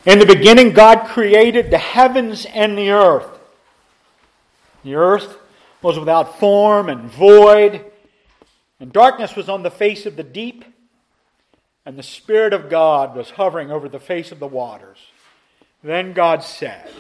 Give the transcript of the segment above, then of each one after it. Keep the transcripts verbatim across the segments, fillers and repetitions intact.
In the beginning, God created the heavens and the earth. The earth was without form and void, and darkness was on the face of the deep, and the Spirit of God was hovering over the face of the waters. Then God said,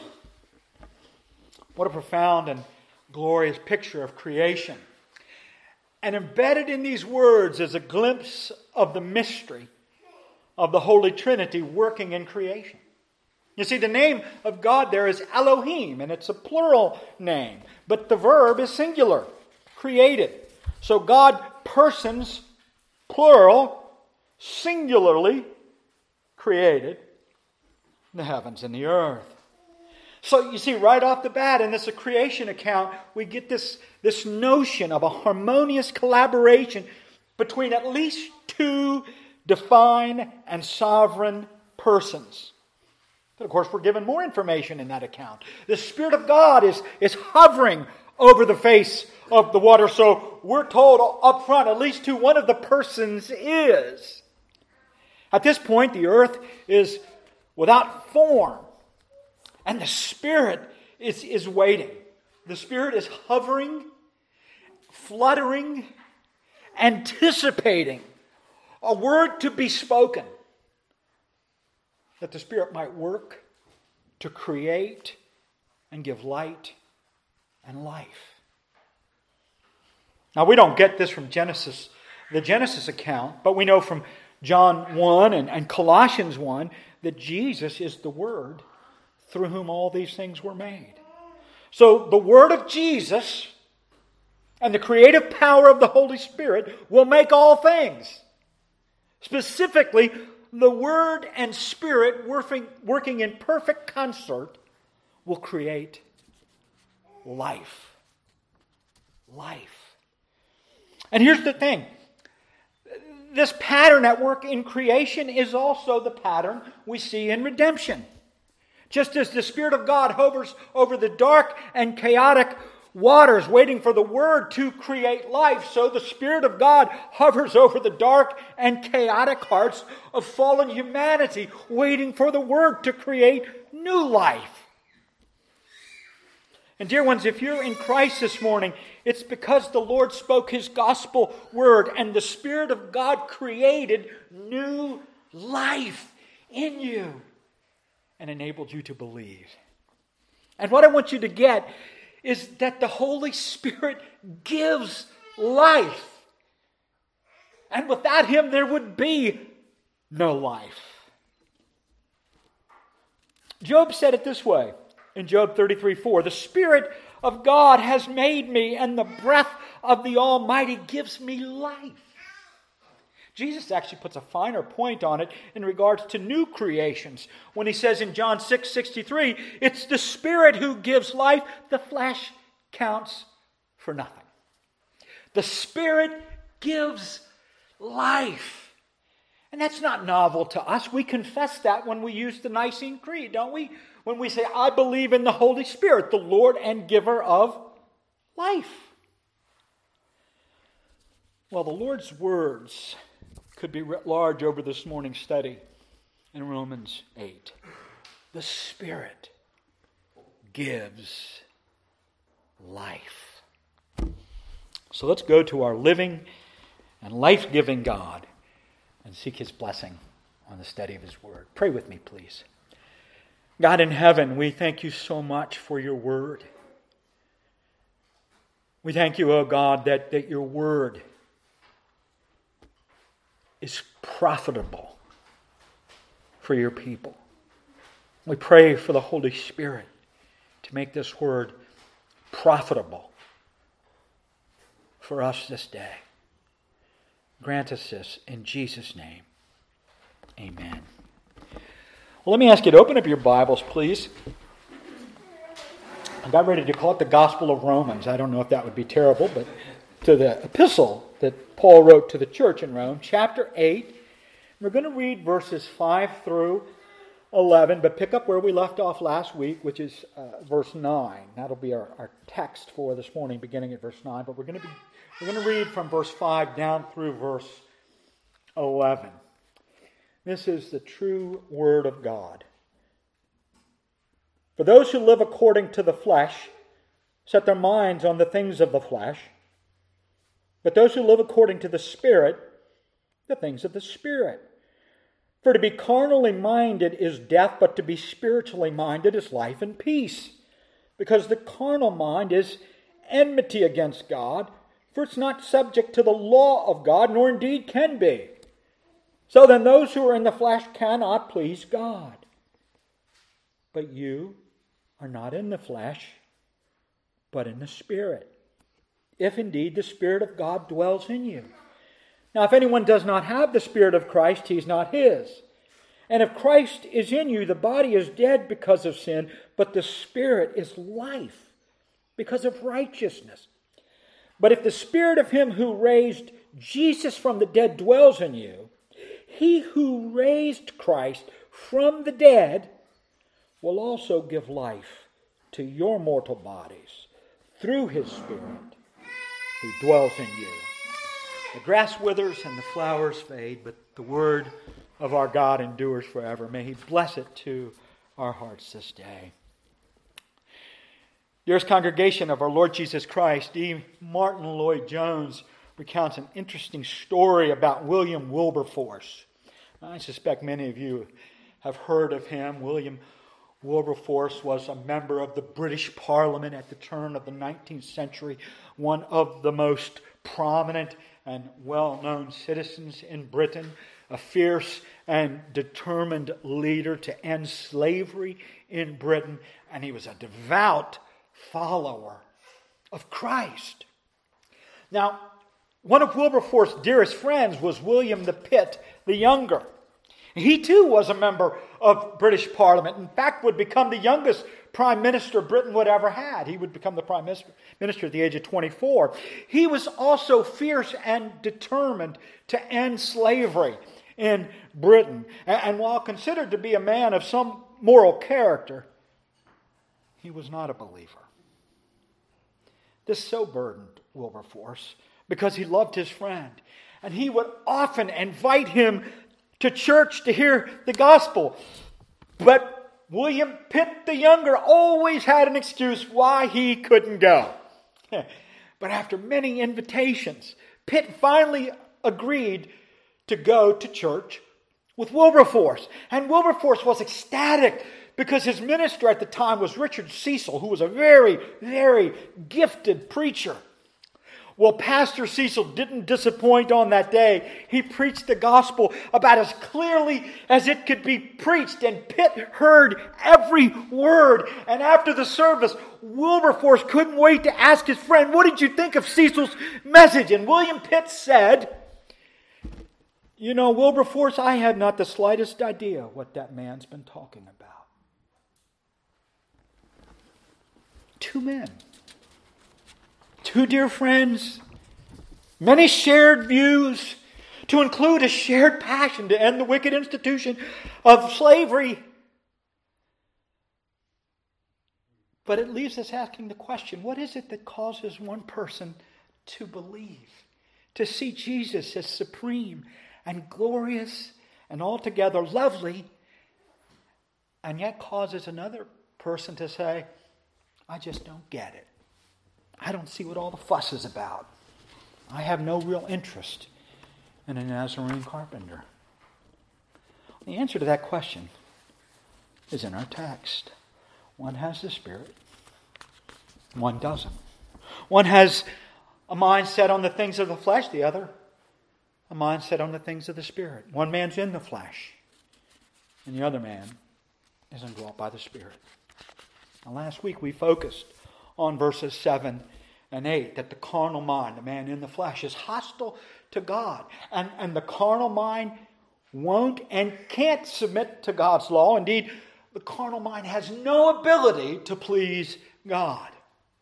what a profound and glorious picture of creation. And embedded in these words is a glimpse of the mystery of the Holy Trinity working in creation. You see, the name of God there is Elohim, and it's a plural name. But the verb is singular, created. So God, persons, plural, singularly created the heavens and the earth. So you see, right off the bat in this creation account, we get this, this notion of a harmonious collaboration between at least two divine and sovereign persons. But of course, we're given more information in that account. The Spirit of God is, is hovering over the face of the water. So we're told up front, at least who one of the persons is. At this point, the earth is without form. And the Spirit is, is waiting. The Spirit is hovering, fluttering, anticipating a word to be spoken, that the Spirit might work to create and give light and life. Now, we don't get this from Genesis, the Genesis account, but we know from John one and, and Colossians one that Jesus is the Word through whom all these things were made. So the Word of Jesus and the creative power of the Holy Spirit will make all things. Specifically, the Word and Spirit working, working in perfect concert will create life. Life. And here's the thing. This pattern at work in creation is also the pattern we see in redemption. Just as the Spirit of God hovers over the dark and chaotic waters waiting for the Word to create life, so the Spirit of God hovers over the dark and chaotic hearts of fallen humanity waiting for the Word to create new life. And dear ones, if you're in Christ this morning, it's because the Lord spoke His gospel word and the Spirit of God created new life in you and enabled you to believe. And what I want you to get is that the Holy Spirit gives life. And without Him, there would be no life. Job said it this way in Job thirty-three four. The Spirit of God has made me, and the breath of the Almighty gives me life. Jesus actually puts a finer point on it in regards to new creations when He says in John six sixty-three, it's the Spirit who gives life, the flesh counts for nothing. The Spirit gives life. And that's not novel to us. We confess that when we use the Nicene Creed, don't we? When we say, I believe in the Holy Spirit, the Lord and giver of life. Well, the Lord's words could be writ large over this morning's study in Romans eight. The Spirit gives life. So let's go to our living and life-giving God and seek His blessing on the study of His Word. Pray with me, please. God in heaven, we thank You so much for Your Word. We thank You, O God, that, that Your Word is profitable for Your people. We pray for the Holy Spirit to make this Word profitable for us this day. Grant us this in Jesus' name. Amen. Well, let me ask you to open up your Bibles, please. I got ready to call it the Gospel of Romans. I don't know if that would be terrible, but to the epistle that Paul wrote to the church in Rome, chapter eight. We're going to read verses five through eleven, but pick up where we left off last week, which is uh, verse nine. That'll be our, our text for this morning, beginning at verse nine. But we're going to be we're going to read from verse five down through verse eleven. This is the true Word of God For those who live according to the flesh set their minds on the things of the flesh, but those who live according to the Spirit, the things of the Spirit. For to be carnally minded is death, but to be spiritually minded is life and peace. Because the carnal mind is enmity against God, for it's not subject to the law of God, nor indeed can be. So then those who are in the flesh cannot please God. But you are not in the flesh, but in the Spirit, if indeed the Spirit of God dwells in you. Now, if anyone does not have the Spirit of Christ, he is not his. And if Christ is in you, the body is dead because of sin, but the Spirit is life because of righteousness. But if the Spirit of him who raised Jesus from the dead dwells in you, he who raised Christ from the dead will also give life to your mortal bodies through his Spirit who dwells in you. The grass withers and the flowers fade, but the word of our God endures forever. May he bless it to our hearts this day. Dearest congregation of our Lord Jesus Christ, D. Martin Lloyd-Jones recounts an interesting story about William Wilberforce. I suspect many of you have heard of him. William Wilberforce was a member of the British Parliament at the turn of the nineteenth century, one of the most prominent and well-known citizens in Britain, a fierce and determined leader to end slavery in Britain, and he was a devout follower of Christ. Now, one of Wilberforce's dearest friends was William the Pitt the Younger. He too was a member of British Parliament. In fact, would become the youngest Prime Minister Britain would ever had. He would become the Prime Minister, minister at the age of twenty-four. He was also fierce and determined to end slavery in Britain. And, and while considered to be a man of some moral character, he was not a believer. This so burdened Wilberforce because he loved his friend. And he would often invite him to church to hear the gospel. But William Pitt the Younger always had an excuse why he couldn't go. But after many invitations, Pitt finally agreed to go to church with Wilberforce. And Wilberforce was ecstatic because his minister at the time was Richard Cecil, who was a very, very gifted preacher. Well, Pastor Cecil didn't disappoint on that day. He preached the gospel about as clearly as it could be preached, and Pitt heard every word. And after the service, Wilberforce couldn't wait to ask his friend, "What did you think of Cecil's message?" And William Pitt said, "You know, Wilberforce, I had not the slightest idea what that man's been talking about." Two men. Two dear friends, many shared views, to include a shared passion to end the wicked institution of slavery. But it leaves us asking the question, what is it that causes one person to believe, to see Jesus as supreme and glorious and altogether lovely, and yet causes another person to say, "I just don't get it. I don't see what all the fuss is about. I have no real interest in a Nazarene carpenter"? The answer to that question is in our text. One has the Spirit, one doesn't. One has a mind set on the things of the flesh, the other a mind set on the things of the Spirit. One man's in the flesh, and the other man is indwelt by the Spirit. Now, last week we focused on verses seven and eight, that the carnal mind, the man in the flesh, is hostile to God. And, and the carnal mind won't and can't submit to God's law. Indeed, the carnal mind has no ability to please God.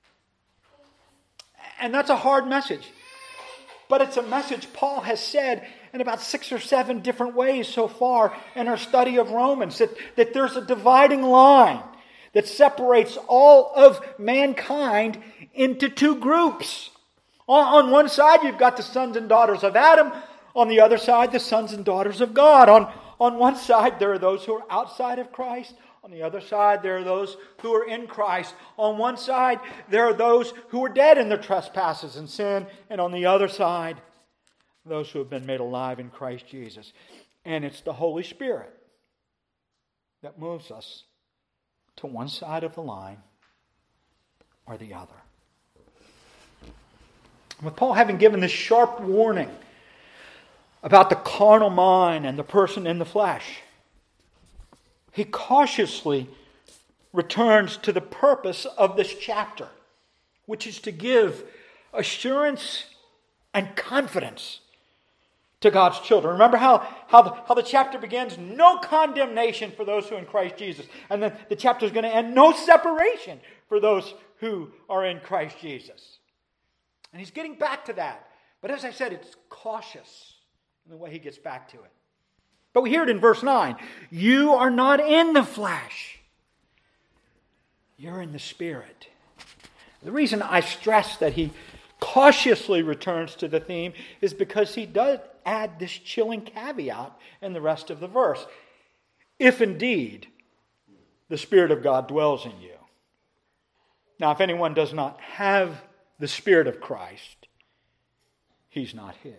And that's a hard message. But it's a message Paul has said in about six or seven different ways so far in our study of Romans, that, that there's a dividing line that separates all of mankind into two groups. On, on one side, you've got the sons and daughters of Adam. On the other side, the sons and daughters of God. On, on one side, there are those who are outside of Christ. On the other side, there are those who are in Christ. On one side, there are those who are dead in their trespasses and sin. And on the other side, those who have been made alive in Christ Jesus. And it's the Holy Spirit that moves us to one side of the line or the other. With Paul having given this sharp warning about the carnal mind and the person in the flesh, he cautiously returns to the purpose of this chapter, which is to give assurance and confidence to God's children. Remember how, how, the, how the chapter begins? No condemnation for those who are in Christ Jesus. And then the chapter is going to end, no separation for those who are in Christ Jesus. And he's getting back to that. But as I said, it's cautious in the way he gets back to it. But we hear it in verse nine. You are not in the flesh. You're in the Spirit. The reason I stress that he cautiously returns to the theme is because he does add this chilling caveat in the rest of the verse. If indeed the Spirit of God dwells in you. Now, if anyone does not have the Spirit of Christ, he's not his.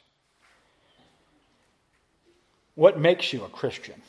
What makes you a Christian?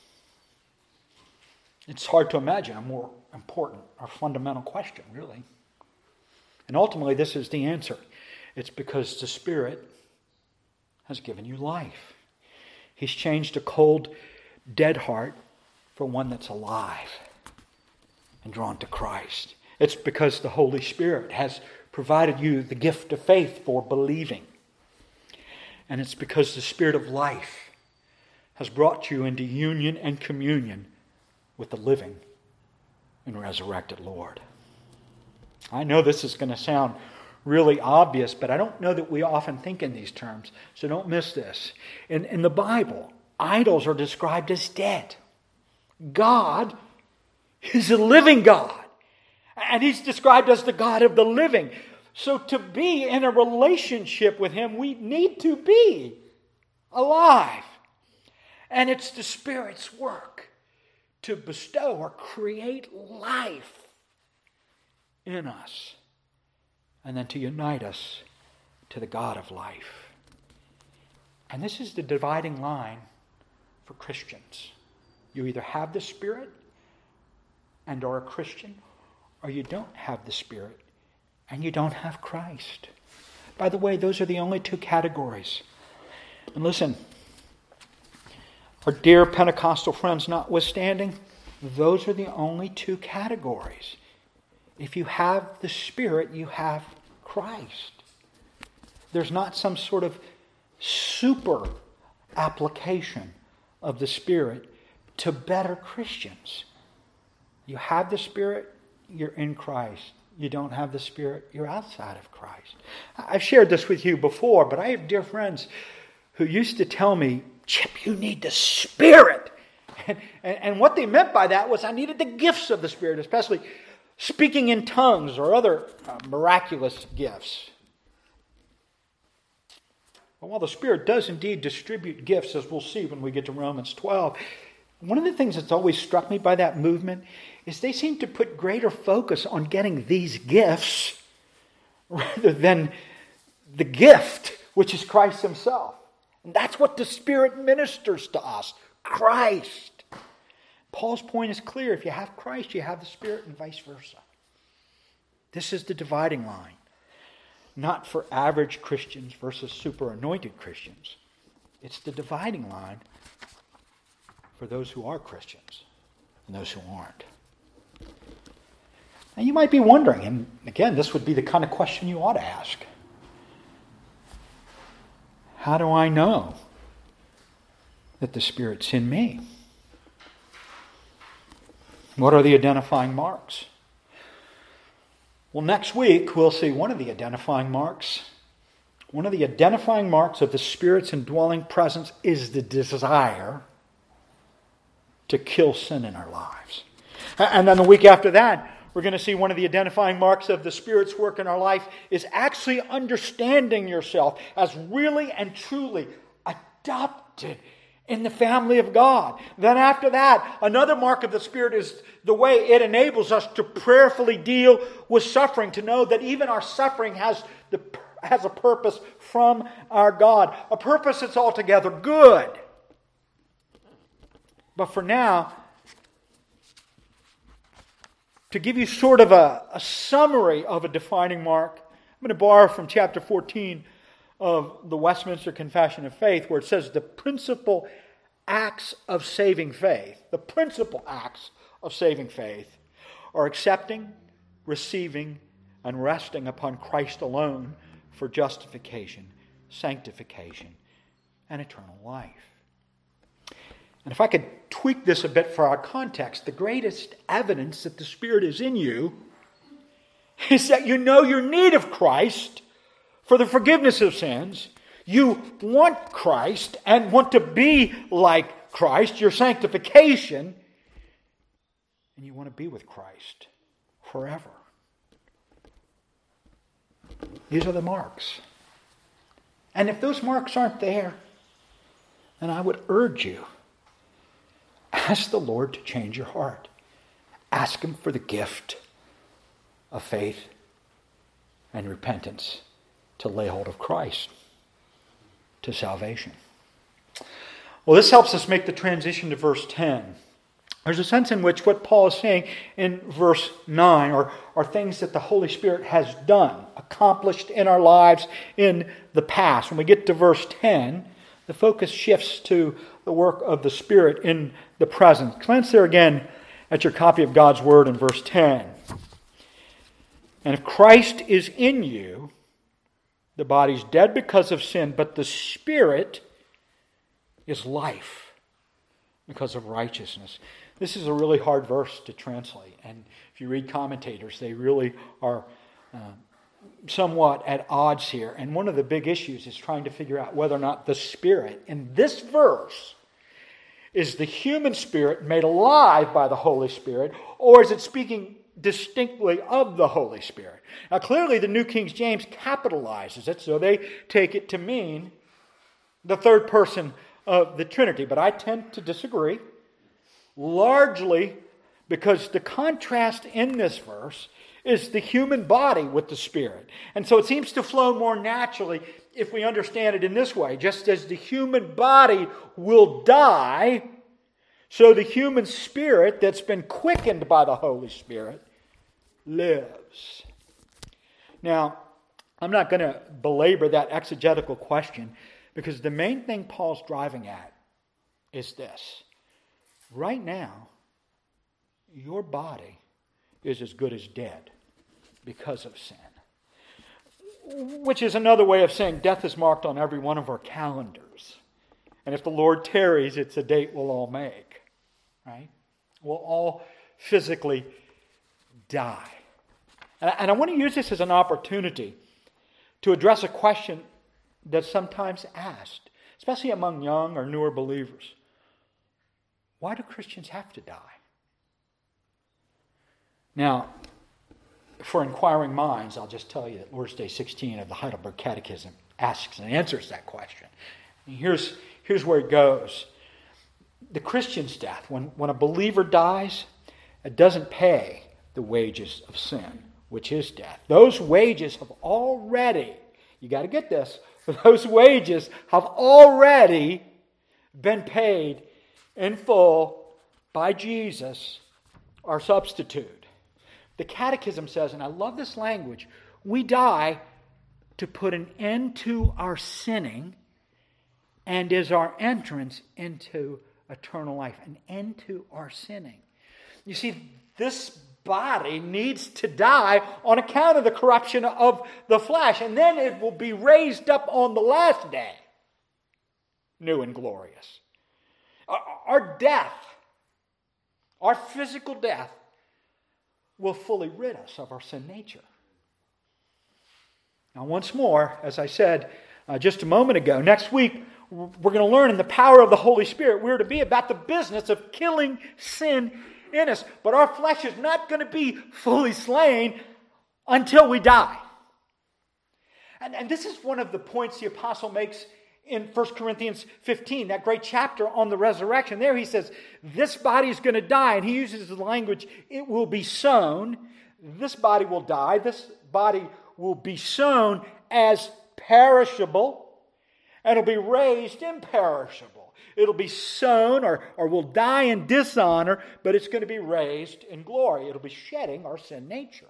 It's hard to imagine a more important or fundamental question, really. And ultimately, this is the answer. It's because the Spirit has given you life. He's changed a cold, dead heart for one that's alive and drawn to Christ. It's because the Holy Spirit has provided you the gift of faith for believing. And it's because the Spirit of life has brought you into union and communion with the living and resurrected Lord. I know this is going to sound really obvious, but I don't know that we often think in these terms, so don't miss this. In, in the Bible, idols are described as dead. God is a living God, and He's described as the God of the living. So to be in a relationship with Him, we need to be alive. And it's the Spirit's work to bestow or create life in us, and then to unite us to the God of life. And this is the dividing line for Christians. You either have the Spirit and are a Christian, or you don't have the Spirit and you don't have Christ. By the way, those are the only two categories. And listen, our dear Pentecostal friends notwithstanding, those are the only two categories. If you have the Spirit, you have Christ. There's not some sort of super application of the Spirit to better Christians. You have the Spirit, you're in Christ. You don't have the Spirit, you're outside of Christ. I've shared this with you before, but I have dear friends who used to tell me, Chip, you need the Spirit. And, and, and what they meant by that was I needed the gifts of the Spirit, especially speaking in tongues or other uh, miraculous gifts. But while the Spirit does indeed distribute gifts, as we'll see when we get to Romans twelve, one of the things that's always struck me by that movement is they seem to put greater focus on getting these gifts rather than the gift, which is Christ Himself. And that's what the Spirit ministers to us, Christ. Paul's point is clear. If you have Christ, you have the Spirit, and vice versa. This is the dividing line. Not for average Christians versus super anointed Christians. It's the dividing line for those who are Christians and those who aren't. And you might be wondering, and again, this would be the kind of question you ought to ask. How do I know that the Spirit's in me? What are the identifying marks? Well, next week we'll see one of the identifying marks. One of the identifying marks of the Spirit's indwelling presence is the desire to kill sin in our lives. And then the week after that, we're going to see one of the identifying marks of the Spirit's work in our life is actually understanding yourself as really and truly adopted in the family of God. Then after that, another mark of the Spirit is the way it enables us to prayerfully deal with suffering, to know that even our suffering has the has a purpose from our God, a purpose that's altogether good. But for now, to give you sort of a, a summary of a defining mark, I'm going to borrow from chapter fourteen of the Westminster Confession of Faith, where it says the principal acts of saving faith, the principal acts of saving faith are accepting, receiving, and resting upon Christ alone for justification, sanctification, and eternal life. And if I could tweak this a bit for our context, the greatest evidence that the Spirit is in you is that you know your need of Christ for the forgiveness of sins. You want Christ and want to be like Christ, your sanctification, and you want to be with Christ forever. These are the marks. And if those marks aren't there, then I would urge you, ask the Lord to change your heart. Ask Him for the gift of faith and repentance to lay hold of Christ to salvation. Well, this helps us make the transition to verse ten. There's a sense in which what Paul is saying in verse nine are, are things that the Holy Spirit has done, accomplished in our lives in the past. When we get to verse ten, the focus shifts to the work of the Spirit in the present. Glance there again at your copy of God's Word in verse ten. And if Christ is in you, the body's dead because of sin, but the Spirit is life because of righteousness. This is a really hard verse to translate. And if you read commentators, they really are uh, somewhat at odds here. And one of the big issues is trying to figure out whether or not the Spirit in this verse is the human spirit made alive by the Holy Spirit, or is it speaking distinctly of the Holy Spirit? Now clearly the New King James capitalizes it, so they take it to mean the third person of the Trinity. But I tend to disagree, largely because the contrast in this verse is the human body with the Spirit. And so it seems to flow more naturally if we understand it in this way. Just as the human body will die, so the human spirit that's been quickened by the Holy Spirit lives. Now, I'm not going to belabor that exegetical question, because the main thing Paul's driving at is this. Right now, your body is as good as dead because of sin. Which is another way of saying death is marked on every one of our calendars. And if the Lord tarries, it's a date we'll all make. Right? We'll all physically die. And I want to use this as an opportunity to address a question that's sometimes asked, especially among young or newer believers. Why do Christians have to die? Now, for inquiring minds, I'll just tell you that Lord's Day sixteen of the Heidelberg Catechism asks and answers that question. And here's, here's where it goes. The Christian's death, when, when a believer dies, it doesn't pay the wages of sin, which is death. Those wages have already, you got to get this, those wages have already been paid in full by Jesus, our substitute. The Catechism says, and I love this language, we die to put an end to our sinning and is our entrance into eternal life. An end to our sinning. You see, this body needs to die on account of the corruption of the flesh, and then it will be raised up on the last day, new and glorious. Our death, our physical death, will fully rid us of our sin nature. Now, once more, as I said uh, just a moment ago, next week we're going to learn in the power of the Holy Spirit we're to be about the business of killing sin in us. But our flesh is not going to be fully slain until we die. And, and this is one of the points the apostle makes in First Corinthians fifteen, that great chapter on the resurrection. There he says, this body is going to die. And he uses the language, it will be sown. This body will die. This body will be sown as perishable. And it'll be raised imperishable. It'll be sown or, or will die in dishonor, but it's going to be raised in glory. It'll be shedding our sin nature.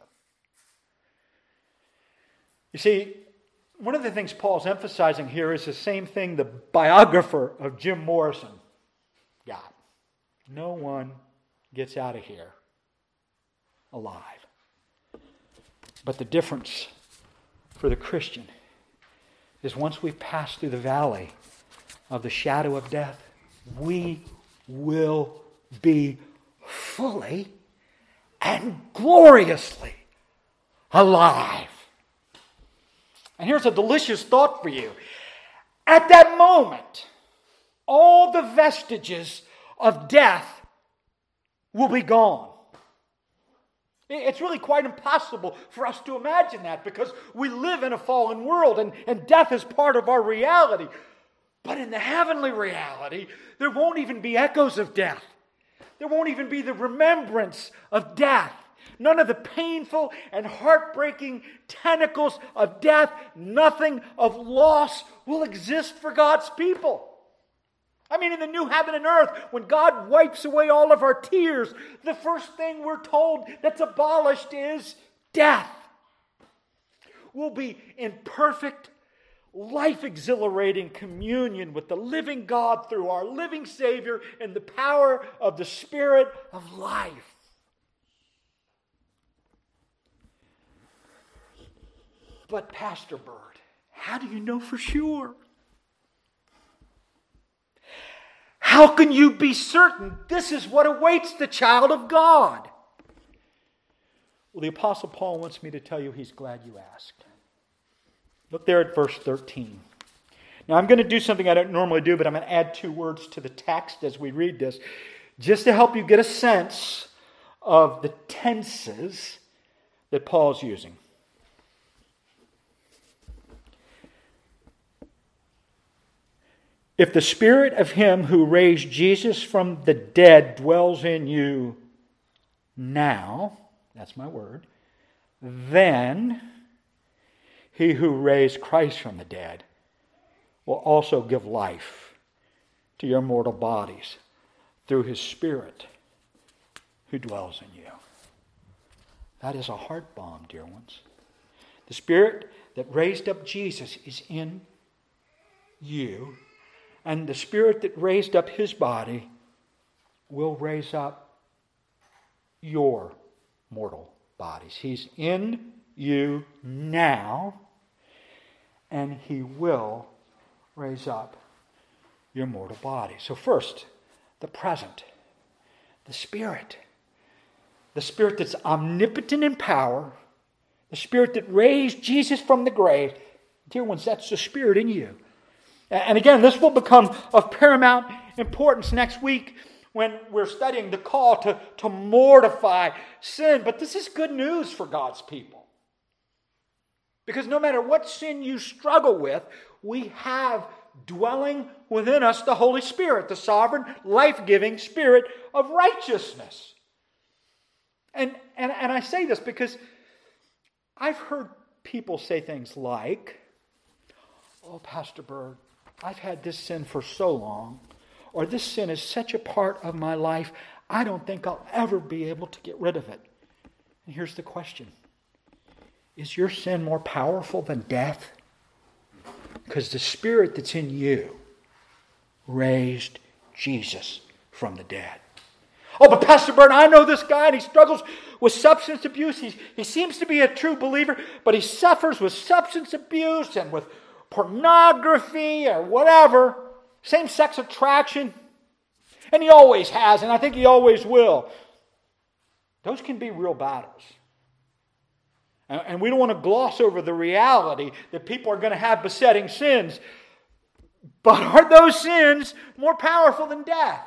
You see, one of the things Paul's emphasizing here is the same thing the biographer of Jim Morrison got. No one gets out of here alive. But the difference for the Christian is once we pass through the valley of the shadow of death, we will be fully and gloriously alive. And here's a delicious thought for you. At that moment, all the vestiges of death will be gone. It's really quite impossible for us to imagine that because we live in a fallen world and, and death is part of our reality. But in the heavenly reality, there won't even be echoes of death. There won't even be the remembrance of death. None of the painful and heartbreaking tentacles of death, nothing of loss will exist for God's people. I mean, in the new heaven and earth, when God wipes away all of our tears, the first thing we're told that's abolished is death. We'll be in perfect, life-exhilarating communion with the living God through our living Savior and the power of the Spirit of life. But Pastor Bird, how do you know for sure? How can you be certain this is what awaits the child of God? Well, the Apostle Paul wants me to tell you he's glad you asked. Look there at verse thirteen. Now, I'm going to do something I don't normally do, but I'm going to add two words to the text as we read this, just to help you get a sense of the tenses that Paul's using. If the Spirit of Him who raised Jesus from the dead dwells in you now, that's my word, then He who raised Christ from the dead will also give life to your mortal bodies through His Spirit who dwells in you. That is a heart bomb, dear ones. The Spirit that raised up Jesus is in you. And the Spirit that raised up His body will raise up your mortal bodies. He's in you now, and He will raise up your mortal body. So first, the present, the Spirit. The Spirit that's omnipotent in power, the Spirit that raised Jesus from the grave. Dear ones, that's the Spirit in you. And again, this will become of paramount importance next week when we're studying the call to, to mortify sin. But this is good news for God's people. Because no matter what sin you struggle with, we have dwelling within us the Holy Spirit, the sovereign, life-giving Spirit of righteousness. And, and, and I say this because I've heard people say things like, "Oh, Pastor Bird, I've had this sin for so long," or "this sin is such a part of my life, I don't think I'll ever be able to get rid of it." And here's the question. Is your sin more powerful than death? Because the Spirit that's in you raised Jesus from the dead. "Oh, but Pastor Bird, I know this guy and he struggles with substance abuse. He's, he seems to be a true believer, but he suffers with substance abuse and with pornography or whatever, same-sex attraction, and he always has, and I think he always will." Those can be real battles. And, and we don't want to gloss over the reality that people are going to have besetting sins. But are those sins more powerful than death?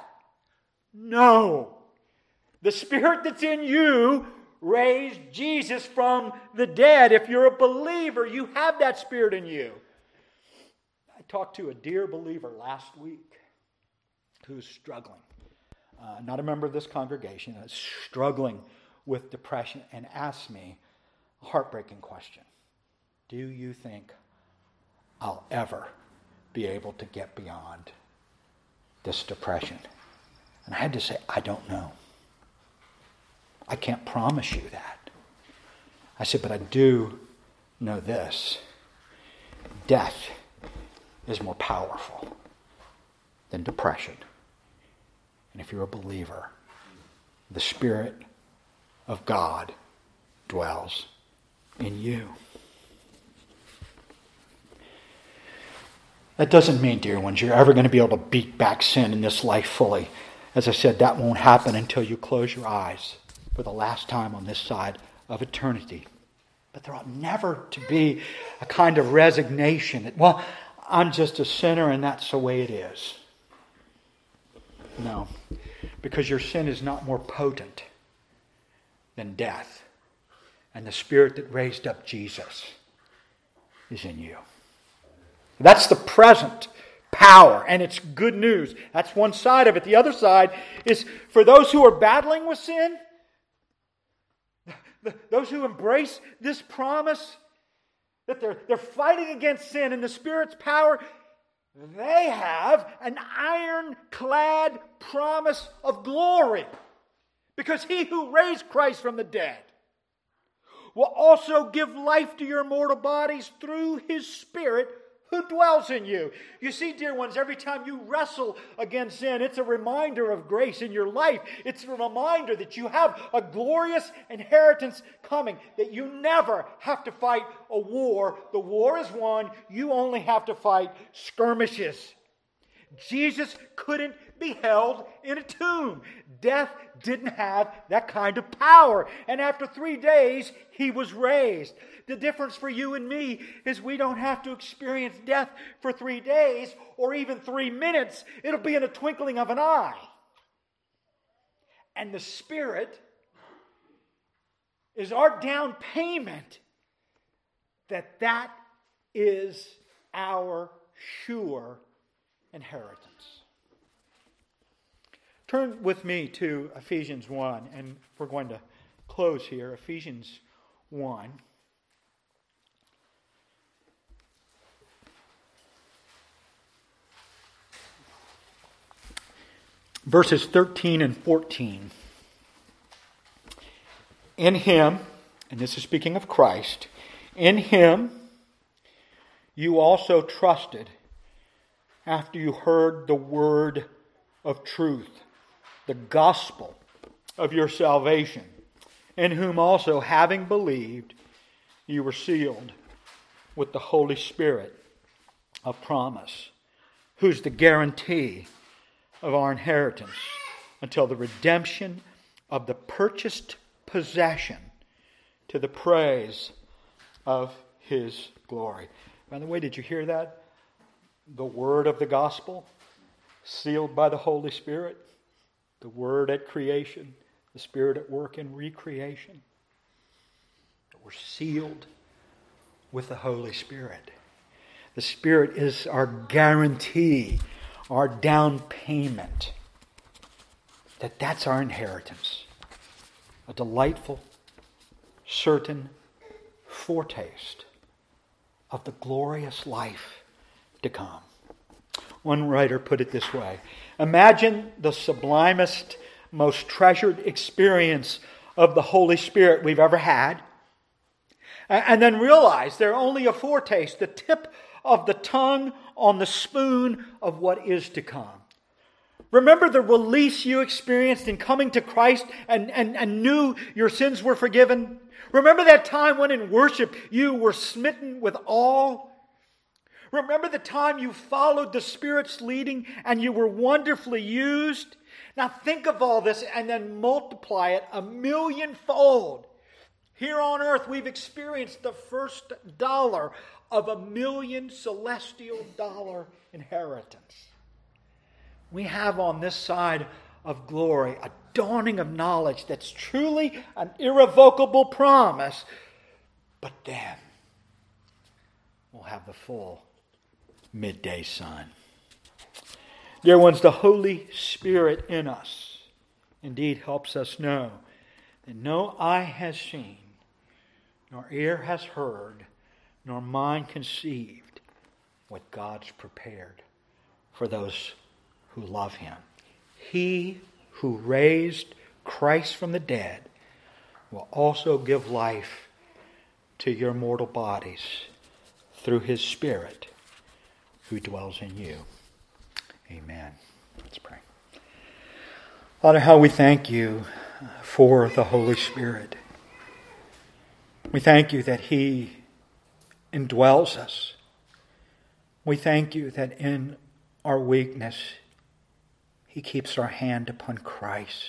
No. The Spirit that's in you raised Jesus from the dead. If you're a believer, you have that Spirit in you. talked to a dear believer last week who's struggling. Uh, not a member of this congregation, uh, struggling with depression, and asked me a heartbreaking question. Do you think I'll ever be able to get beyond this depression? And I had to say, I don't know. I can't promise you that. I said, but I do know this. Death is more powerful than depression. And if you're a believer, the Spirit of God dwells in you. That doesn't mean, dear ones, you're ever going to be able to beat back sin in this life fully. As I said, that won't happen until you close your eyes for the last time on this side of eternity. But there ought never to be a kind of resignation that, well, I'm just a sinner and that's the way it is. No, because your sin is not more potent than death. And the Spirit that raised up Jesus is in you. That's the present power, and it's good news. That's one side of it. The other side is for those who are battling with sin, those who embrace this promise that they're, they're fighting against sin and the Spirit's power, they have an ironclad promise of glory. Because He who raised Christ from the dead will also give life to your mortal bodies through His Spirit who dwells in you. You see, dear ones, every time you wrestle against sin, it's a reminder of grace in your life. It's a reminder that you have a glorious inheritance coming, that you never have to fight a war. The war is won. You only have to fight skirmishes. Jesus couldn't be held in a tomb. Death didn't have that kind of power. And after three days, He was raised. The difference for you and me is we don't have to experience death for three days or even three minutes. It'll be in a twinkling of an eye. And the Spirit is our down payment that that is our sure inheritance. Turn with me to Ephesians one, and we're going to close here. Ephesians one. Verses thirteen and fourteen. In Him, and this is speaking of Christ, in Him you also trusted after you heard the word of truth, the gospel of your salvation, in whom also, having believed, you were sealed with the Holy Spirit of promise, who's the guarantee of our inheritance until the redemption of the purchased possession to the praise of His glory. By the way, did you hear that? The word of the gospel, sealed by the Holy Spirit. The word at creation, the Spirit at work in recreation. We're sealed with the Holy Spirit. The Spirit is our guarantee, our down payment, that that's our inheritance. A delightful, certain foretaste of the glorious life to come. One writer put it this way: imagine the sublimest, most treasured experience of the Holy Spirit we've ever had, and then realize they're only a foretaste, the tip of the tongue on the spoon of what is to come. Remember the release you experienced in coming to Christ and, and, and knew your sins were forgiven? Remember that time when in worship you were smitten with awe? Remember the time you followed the Spirit's leading and you were wonderfully used? Now think of all this and then multiply it a millionfold. Here on earth we've experienced the first dollar of a million celestial dollar inheritance. We have on this side of glory a dawning of knowledge that's truly an irrevocable promise. But then we'll have the full midday sun. Dear ones, the Holy Spirit in us indeed helps us know that no eye has seen, nor ear has heard, nor mind conceived what God's prepared for those who love Him. He who raised Christ from the dead will also give life to your mortal bodies through His Spirit who dwells in you. Amen. Let's pray. Father, how we thank you for the Holy Spirit. We thank you that He indwells us. We thank you that in our weakness, He keeps our hand upon Christ.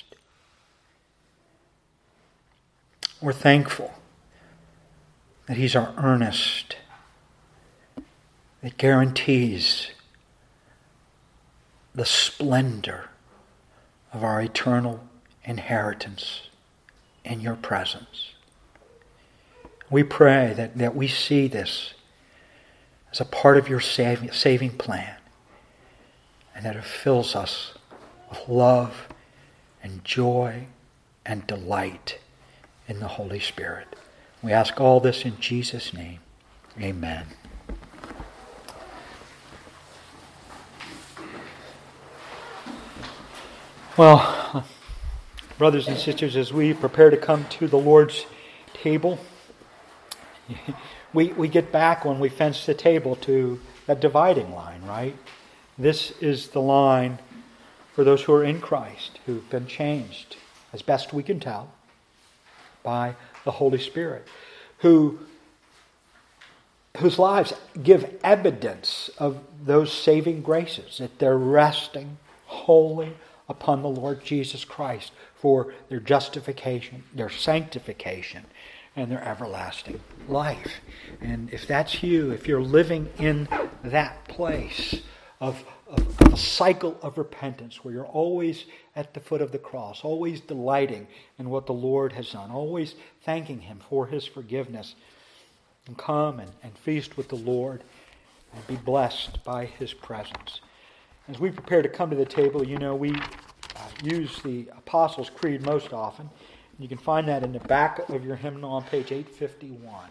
We're thankful that He's our earnest, that guarantees the splendor of our eternal inheritance in your presence. We pray that, that we see this as a part of your saving, saving plan, and that it fills us with love and joy and delight in the Holy Spirit. We ask all this in Jesus' name. Amen. Well, brothers and sisters, as we prepare to come to the Lord's table, we, we get back when we fence the table to that dividing line, right? This is the line for those who are in Christ, who've been changed, as best we can tell, by the Holy Spirit, who whose lives give evidence of those saving graces, that they're resting wholly upon the Lord Jesus Christ for their justification, their sanctification, and their everlasting life. And if that's you, if you're living in that place of, of, of a cycle of repentance where you're always at the foot of the cross, always delighting in what the Lord has done, always thanking Him for His forgiveness, and come and, and feast with the Lord and be blessed by His presence. As we prepare to come to the table, you know, we uh, use the Apostles' Creed most often. You can find that in the back of your hymnal on page eight fifty-one.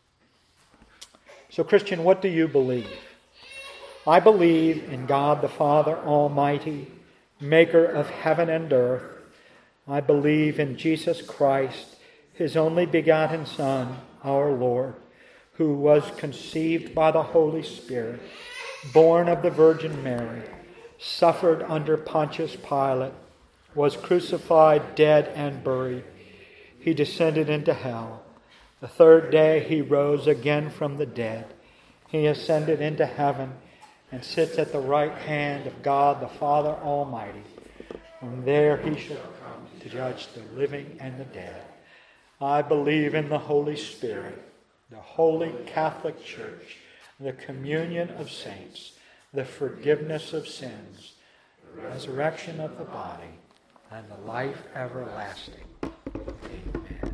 So, Christian, what do you believe? I believe in God the Father Almighty, maker of heaven and earth. I believe in Jesus Christ, His only begotten Son, our Lord, who was conceived by the Holy Spirit, born of the Virgin Mary, suffered under Pontius Pilate, was crucified, dead, and buried. He descended into hell. The third day He rose again from the dead. He ascended into heaven and sits at the right hand of God the Father Almighty. From there He shall come to judge the living and the dead. I believe in the Holy Spirit, the Holy Catholic Church, the communion of saints, the forgiveness of sins, the resurrection of the body, and the life everlasting. Amen.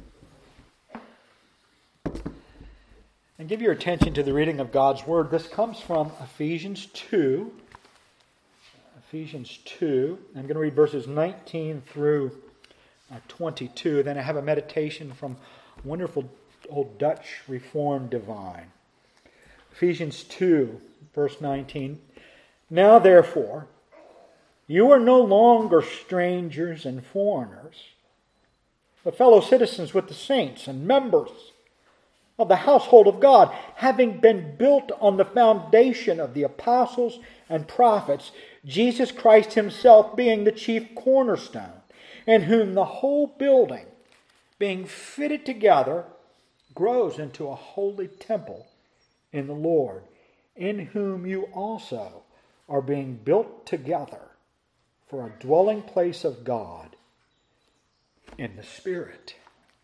And give your attention to the reading of God's Word. This comes from Ephesians two. Ephesians two. I'm going to read verses nineteen through twenty-two. Then I have a meditation from a wonderful old Dutch Reformed divine. Ephesians two, verse nineteen. Now therefore, you are no longer strangers and foreigners, but fellow citizens with the saints and members of the household of God, having been built on the foundation of the apostles and prophets, Jesus Christ Himself being the chief cornerstone, in whom the whole building, being fitted together, grows into a holy temple in the Lord, in whom you also are being built together for a dwelling place of God in the Spirit.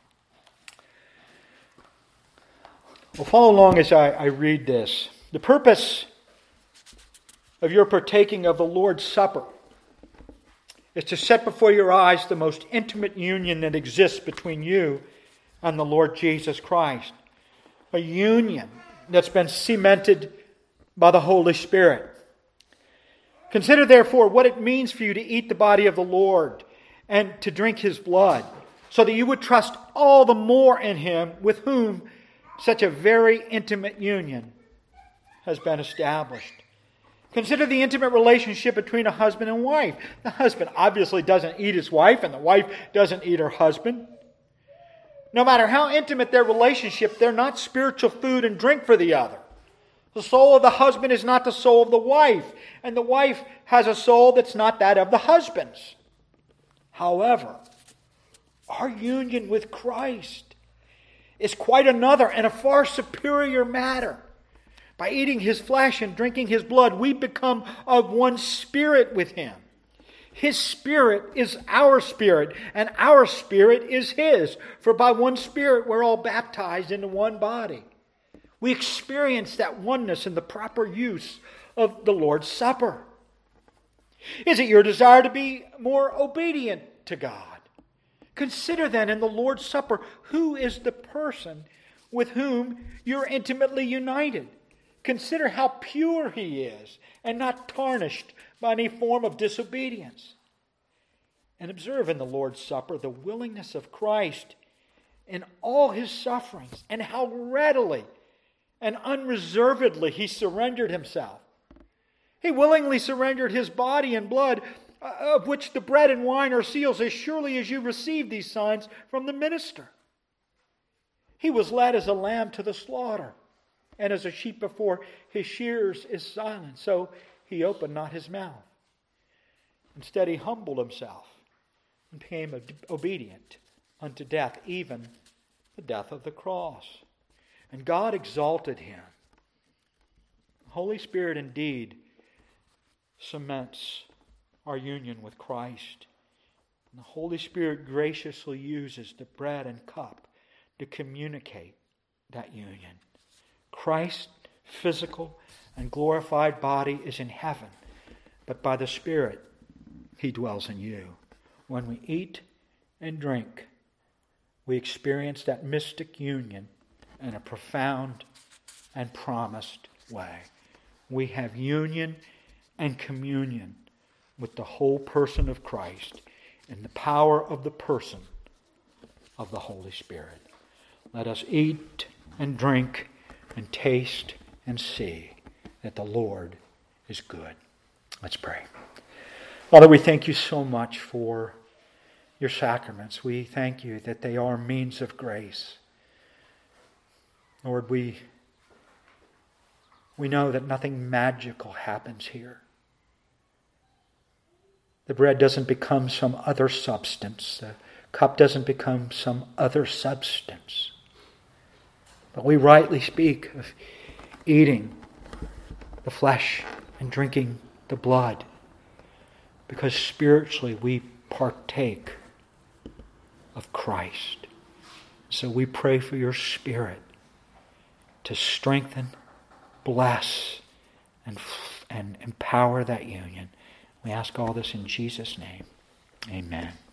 Well, follow along as I, I read this. The purpose of your partaking of the Lord's Supper is to set before your eyes the most intimate union that exists between you and the Lord Jesus Christ. A union that's been cemented by the Holy Spirit. Consider therefore what it means for you to eat the body of the Lord and to drink His blood, so that you would trust all the more in Him, with whom such a very intimate union has been established. Consider the intimate relationship between a husband and wife. The husband obviously doesn't eat his wife, and the wife doesn't eat her husband. No matter how intimate their relationship, they're not spiritual food and drink for the other. The soul of the husband is not the soul of the wife, and the wife has a soul that's not that of the husband's. However, our union with Christ is quite another and a far superior matter. By eating His flesh and drinking His blood, we become of one spirit with Him. His spirit is our spirit, and our spirit is His. For by one Spirit we're all baptized into one body. We experience that oneness in the proper use of the Lord's Supper. Is it your desire to be more obedient to God? Consider then in the Lord's Supper who is the person with whom you're intimately united. Consider how pure He is and not tarnished by any form of disobedience. And observe in the Lord's Supper the willingness of Christ in all His sufferings, and how readily and unreservedly He surrendered Himself. He willingly surrendered His body and blood, of which the bread and wine are seals, as surely as you receive these signs from the minister. He was led as a lamb to the slaughter, and as a sheep before his shearers is silent, so He opened not His mouth. Instead, He humbled Himself and became obedient unto death, even the death of the cross. And God exalted Him. The Holy Spirit indeed cements our union with Christ. And the Holy Spirit graciously uses the bread and cup to communicate that union. Christ's physical and glorified body is in heaven, but by the Spirit He dwells in you. When we eat and drink, we experience that mystic union in a profound and promised way. We have union and communion with the whole person of Christ in the power of the person of the Holy Spirit. Let us eat and drink and taste and see that the Lord is good. Let's pray. Father, we thank You so much for Your sacraments. We thank You that they are means of grace. Lord, we, we know that nothing magical happens here. The bread doesn't become some other substance. The cup doesn't become some other substance. But we rightly speak of eating the flesh and drinking the blood, because spiritually we partake of Christ. So we pray for Your Spirit to strengthen, bless, and, and empower that union. We ask all this in Jesus' name. Amen.